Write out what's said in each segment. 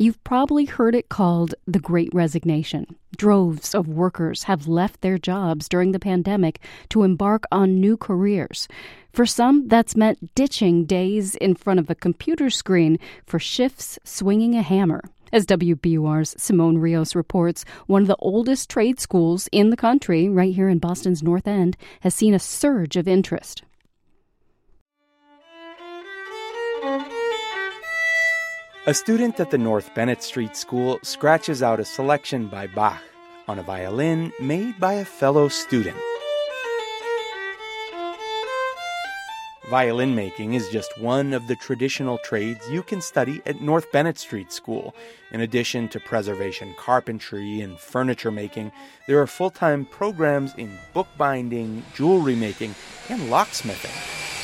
You've probably heard it called the Great Resignation. Droves of workers have left their jobs during the pandemic to embark on new careers. For some, that's meant ditching days in front of a computer screen for shifts swinging a hammer. As WBUR's Simone Rios reports, one of the oldest trade schools in the country, right here in Boston's North End, has seen a surge of interest. A student at the North Bennett Street School scratches out a selection by Bach on a violin made by a fellow student. Violin making is just one of the traditional trades you can study at North Bennett Street School. In addition to preservation carpentry and furniture making, there are full-time programs in bookbinding, jewelry making, and locksmithing.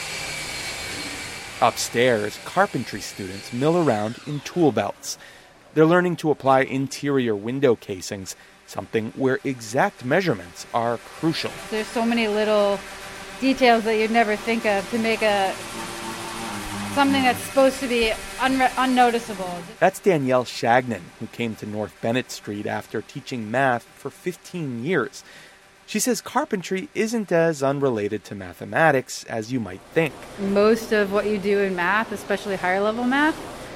Upstairs, carpentry students mill around in tool belts. They're learning to apply interior window casings, something where exact measurements are crucial. There's so many little details that you'd never think of to make something that's supposed to be unnoticeable. That's Danielle Shagnon, who came to North Bennett Street after teaching math for 15 years. She says carpentry isn't as unrelated to mathematics as you might think. Most of what you do in math, especially higher level math,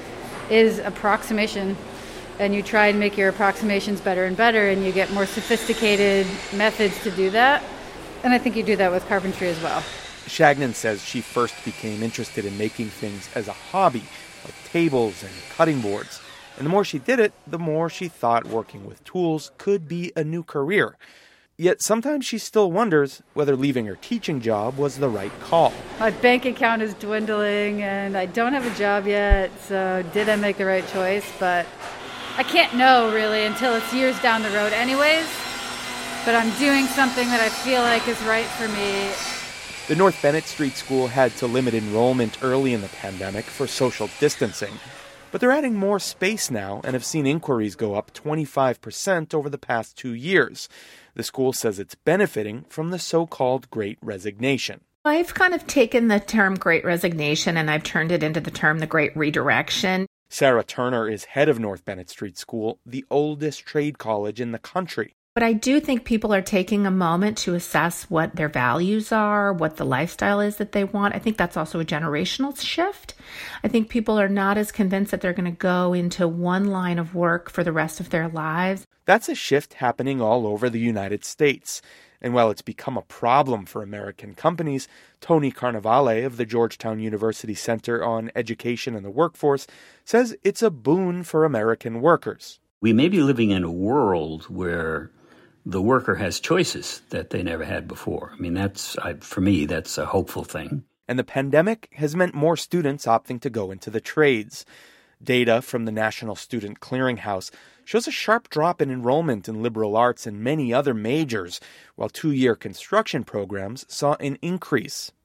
is approximation. And you try and make your approximations better and better, and you get more sophisticated methods to do that. And I think you do that with carpentry as well. Shagnon says she first became interested in making things as a hobby, like tables and cutting boards. And the more she did it, the more she thought working with tools could be a new career. Yet sometimes she still wonders whether leaving her teaching job was the right call. My bank account is dwindling and I don't have a job yet, so did I make the right choice? But I can't know really until it's years down the road anyways. But I'm doing something that I feel like is right for me. The North Bennett Street School had to limit enrollment early in the pandemic for social distancing. But they're adding more space now and have seen inquiries go up 25% over the past 2 years. The school says it's benefiting from the so-called Great Resignation. I've kind of taken the term Great Resignation and I've turned it into the term the Great Redirection. Sarah Turner is head of North Bennett Street School, the oldest trade college in the country. But I do think people are taking a moment to assess what their values are, what the lifestyle is that they want. I think that's also a generational shift. I think people are not as convinced that they're going to go into one line of work for the rest of their lives. That's a shift happening all over the United States. And while it's become a problem for American companies, Tony Carnevale of the Georgetown University Center on Education and the Workforce says it's a boon for American workers. We may be living in a world where the worker has choices that they never had before. I mean, for me, that's a hopeful thing. And the pandemic has meant more students opting to go into the trades. Data from the National Student Clearinghouse shows a sharp drop in enrollment in liberal arts and many other majors, while 2-year construction programs saw an increase.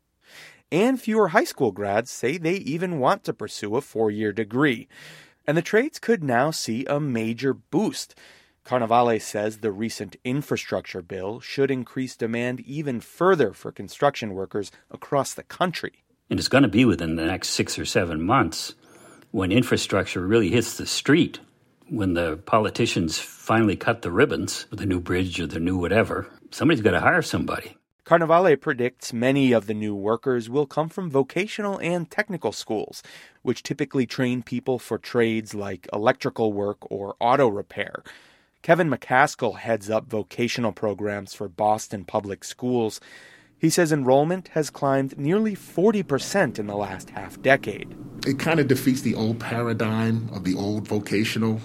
And fewer high school grads say they even want to pursue a 4-year degree. And the trades could now see a major boost. Carnevale says the recent infrastructure bill should increase demand even further for construction workers across the country. And it's going to be within the next 6 or 7 months when infrastructure really hits the street, when the politicians finally cut the ribbons with the new bridge or the new whatever. Somebody's got to hire somebody. Carnevale predicts many of the new workers will come from vocational and technical schools, which typically train people for trades like electrical work or auto repair. Kevin McCaskill heads up vocational programs for Boston Public Schools. He says enrollment has climbed nearly 40% in the last half-decade. It kind of defeats the old paradigm of the old vocational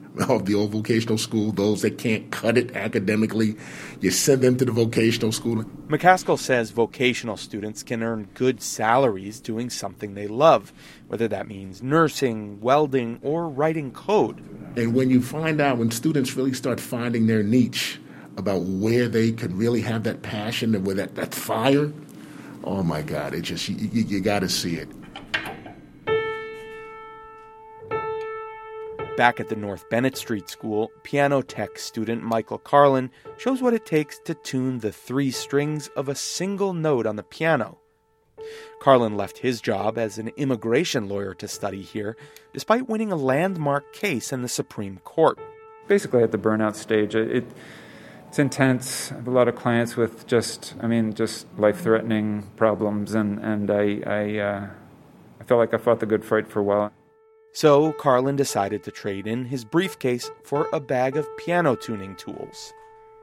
school, those that can't cut it academically. You send them to the vocational school. McCaskill says vocational students can earn good salaries doing something they love, whether that means nursing, welding, or writing code. And when students really start finding their niche about where they can really have that passion and where that fire, oh my God, you got to see it. Back at the North Bennett Street School, piano tech student Michael Carlin shows what it takes to tune the 3 strings of a single note on the piano. Carlin left his job as an immigration lawyer to study here, despite winning a landmark case in the Supreme Court. Basically at the burnout stage, it's intense. I have a lot of clients with just life-threatening problems, and I felt like I fought the good fight for a while. So Carlin decided to trade in his briefcase for a bag of piano tuning tools.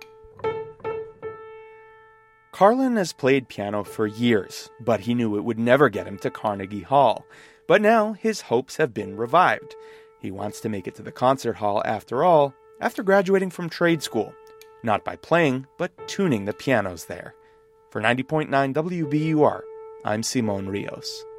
Carlin has played piano for years, but he knew it would never get him to Carnegie Hall. But now his hopes have been revived. He wants to make it to the concert hall after all, after graduating from trade school. Not by playing, but tuning the pianos there. For 90.9 WBUR, I'm Simon Rios.